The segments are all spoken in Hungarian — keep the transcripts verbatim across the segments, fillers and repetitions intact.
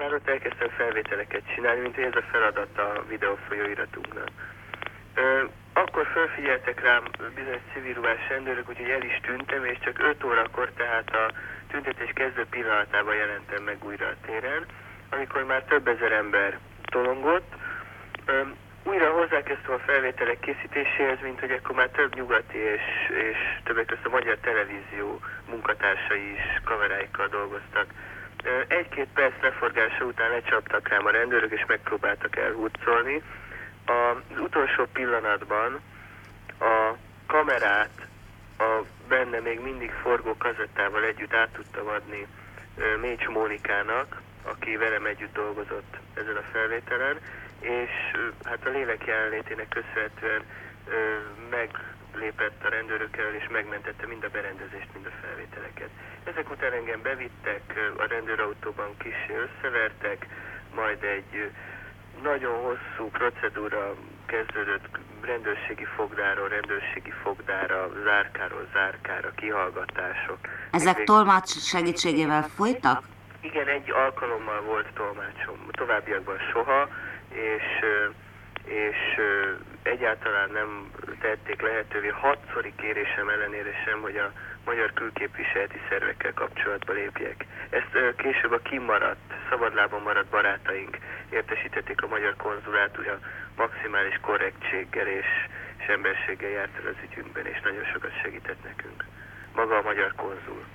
Már ott elkezdtem felvételeket csinálni, mint hogy ez a feladat a videó folyóiratunknak. Ö, akkor felfigyeltek rám bizonyos civil ruhás rendőrök, úgyhogy el is tűntem, és csak öt órakor, tehát a tüntetés kezdő pillanatában jelentem meg újra a téren, amikor már több ezer ember tolongott. Ö, újra hozzákezdtem a felvételek készítéséhez, mint hogy akkor már több nyugati és, és többek között a magyar televízió munkatársai is kameráikkal dolgoztak. Egy-két perc leforgása után lecsaptak rám a rendőrök, és megpróbáltak elhurcolni. Az utolsó pillanatban a kamerát a benne még mindig forgó kazettával együtt át tudtam adni Mécs Mónikának, aki velem együtt dolgozott ezen a felvételen, és hát a lélek jelenlétének köszönhetően meglépett a rendőrökkel, és megmentette mind a berendezést, mind a felvételeket. Ezek után engem bevittek, a rendőrautóban kissé összevertek, majd egy nagyon hosszú procedúra kezdődött rendőrségi fogdáról, rendőrségi fogdára, zárkáról zárkára, kihallgatások. Ezek Még... tolmács segítségével folytak? Igen, egy alkalommal volt tolmácsom, továbbiakban soha, és, és egyáltalán nem tették lehetővé hatszori kérésem ellenére sem, hogy a magyar külképviseleti szervekkel kapcsolatba lépjek. Ezt később a kimaradt, szabadlábon maradt barátaink értesítették a magyar konzulát, hogy a maximális korrektséggel és, és emberséggel járt el az ügyünkben, és nagyon sokat segített nekünk. Maga a magyar konzul.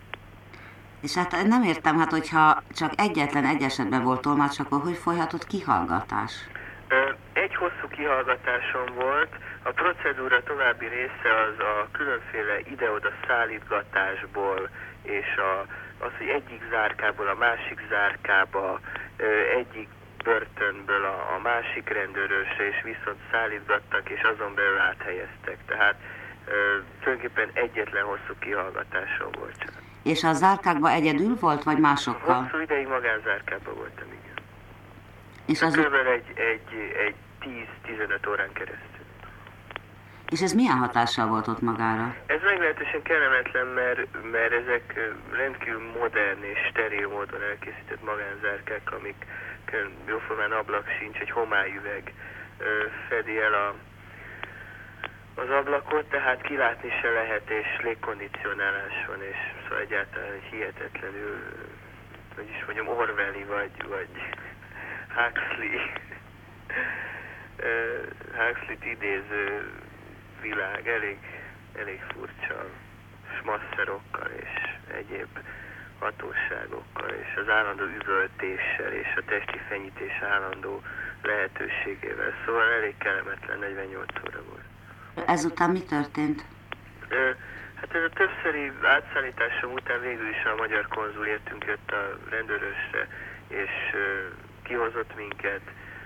És hát nem értem, hát hogyha csak egyetlen egy esetben volt tolmács, akkor hogy folyhatott kihallgatás? Egy hosszú kihallgatásom volt, a procedúra további része az a különféle ide-oda szállítgatásból, és a, az, hogy egyik zárkából a másik zárkába, egyik börtönből a, a másik rendőrösre, és viszont szállítgattak, és azon belül áthelyeztek. Tehát tulajdonképpen egyetlen hosszú kihallgatásom volt csak. És a zárkákban egyedül volt, vagy másokkal? Hosszú ideig magánzárkában voltam, igen. És az... Körülbelül egy, egy, egy tíz-tizenöt órán keresztül. És ez milyen hatással volt ott magára? Ez meglehetősen kellemetlen, mert, mert ezek rendkívül modern és steril módon elkészített magánzárkák, amik jóformán ablak sincs, egy homályüveg fedi el a, az ablakot, tehát kilátni se lehet, és légkondicionálás van, és szóval egyáltalán hihetetlenül, hogy is mondjam, Orwelli vagy, vagy Huxley, Huxley-t idéző világ, elég, elég furcsa smasszerokkal és egyéb hatóságokkal, és az állandó üvöltéssel és a testi fenyítés állandó lehetőségével. Szóval elég kellemetlen negyvennyolc óra volt. Ezután mi történt? Hát ez a többszöri átszállításom után végül is a magyar konzul értünk, jött a rendőrösre, és kihozott minket.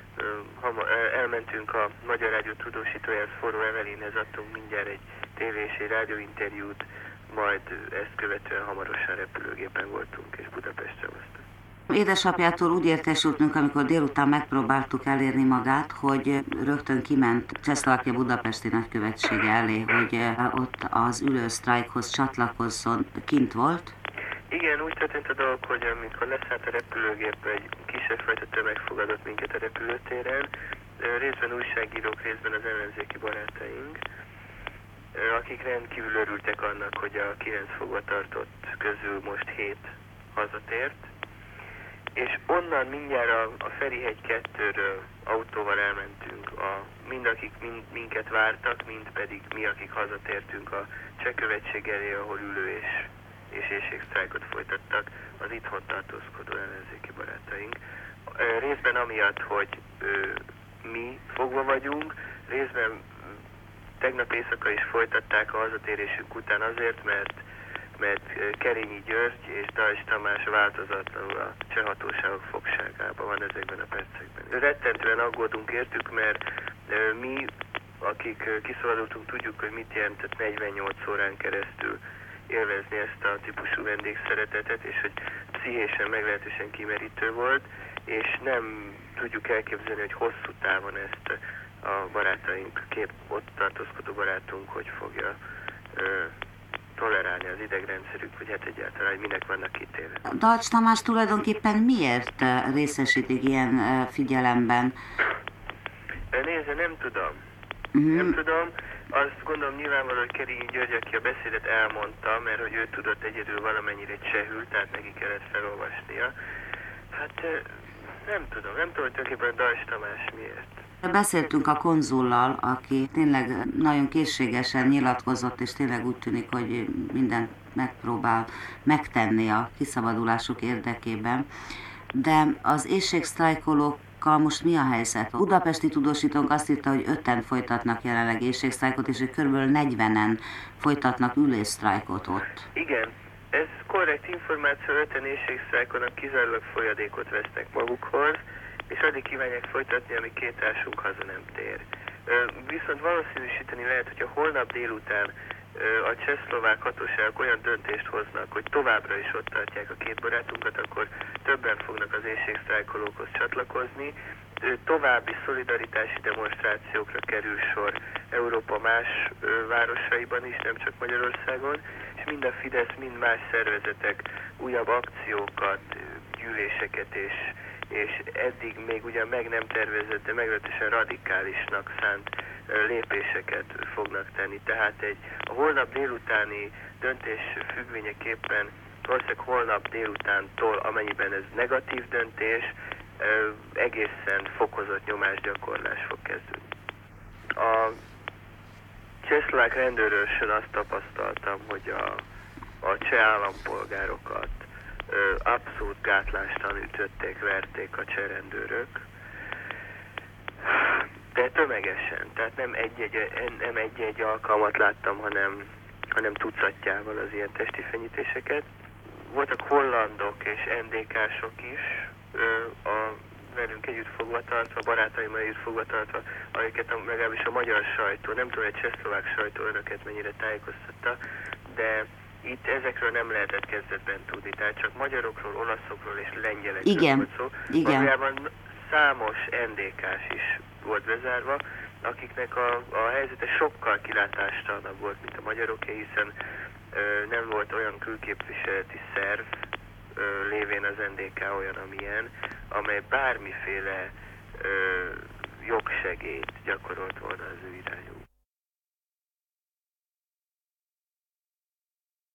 Elmentünk a Magyar Rádió tudósítójához, Forró Evelinhez, adtunk mindjárt egy tévé és egy rádióinterjút, majd ezt követően hamarosan repülőgépen voltunk, és Budapestre hoztunk. Édesapjától úgy értesültünk, amikor délután megpróbáltuk elérni magát, hogy rögtön kiment Csehszlovákia budapesti nagykövetsége elé, hogy ott az ülősztrájkhoz csatlakozzon, kint volt. Igen, úgy történt a dolog, hogy amikor leszállt a repülőgép, egy kisebb fajta tömeg fogadott minket a repülőtéren, részben újságírók, részben az ellenzéki barátaink, akik rendkívül örültek annak, hogy a kilenc fogva tartott közül most hét hazatért, és onnan mindjárt a, a Ferihegy kettőről autóval elmentünk, a, mind akik mind, minket vártak, mind pedig mi, akik hazatértünk a cseh követség elé, ahol ülő és, és éhségsztrájkot folytattak az itthon tartózkodó ellenzéki barátaink. Részben amiatt, hogy ö, mi fogva vagyunk, részben tegnap éjszaka is folytatták a hazatérésünk után azért, mert mert Kerényi György és Dajs Tamás változatlanul a cseh hatóságok fogságában van ezekben a percekben. Rettentően aggódunk értük, mert mi, akik kiszabadultunk, tudjuk, hogy mit jelentett negyvennyolc órán keresztül élvezni ezt a típusú vendégszeretetet, és hogy pszichésen meglehetősen kimerítő volt, és nem tudjuk elképzelni, hogy hosszú távon ezt a barátaink, kép ott tartózkodó barátunk, hogy fogja tolerálni az idegrendszerük, vagy hát egyáltalán, hogy minek vannak kitéve. Dalcs Tamás tulajdonképpen miért részesítik ilyen figyelemben? Nézze, nem tudom. Mm. Nem tudom. Azt gondolom nyilvánvaló, hogy Kerényi György, aki a beszédet elmondta, mert hogy ő tudott egyedül valamennyire csehül, tehát neki kellett felolvasnia. Hát nem tudom, nem tudom, hogy tulajdonképpen Dalcs Tamás miért. Beszéltünk a konzullal, aki tényleg nagyon készségesen nyilatkozott, és tényleg úgy tűnik, hogy mindent megpróbál megtenni a kiszabadulásuk érdekében. De az éhségsztrájkolókkal most mi a helyzet? A budapesti tudósítónk azt írta, hogy öten folytatnak jelenleg éhségsztrájkot, és hogy kb. negyvenen folytatnak üléssztrájkot ott. Igen, ez korrekt információ, öten éhségsztrájkolnak, kizárólag folyadékot vesznek magukhoz, és addig kívánják folytatni, amíg két társunk haza nem tér. Viszont valószínűsíteni lehet, hogyha holnap délután a csehszlovák hatóságok olyan döntést hoznak, hogy továbbra is ott tartják a két barátunkat, akkor többen fognak az éhségsztrájkolókhoz csatlakozni. További szolidaritási demonstrációkra kerül sor Európa más városaiban is, nem csak Magyarországon, és mind a Fidesz, mind más szervezetek újabb akciókat, gyűléseket és és eddig még ugyan meg nem tervezett, de meglehetősen radikálisnak szánt lépéseket fognak tenni. Tehát egy a holnap délutáni döntés függvényeképpen valószínűleg holnap délutántól, amennyiben ez negatív döntés, egészen fokozott nyomásgyakorlás fog kezdődni. A csehszlovák rendőrösön azt tapasztaltam, hogy a, a cseh állampolgárokat abszolút gátlástalan ütötték, verték a cseh rendőrök, de tömegesen, tehát nem egy-egy, nem egy-egy alkalmat láttam, hanem, hanem tucatjával az ilyen testi fenyítéseket. Voltak hollandok és en dé ká-sok is, a velünk együtt fogvatartva, barátaimmal együtt fogvatartva, amiket a, legalábbis a magyar sajtó, nem tudom, hogy csehszlovák sajtó önöket mennyire tájékoztatta, de itt ezekről nem lehetett kezdetben tudni, tehát csak magyarokról, olaszokról és lengyelekről igen, volt szó. Igen. Valójában számos en dé ká-s is volt bezárva, akiknek a, a helyzete sokkal kilátástalanabb volt, mint a magyaroké, hiszen ö, nem volt olyan külképviseleti szerv, ö, lévén az en dé ká olyan, amilyen, amely bármiféle ö, jogsegélyt gyakorolt volna az ő irányukba.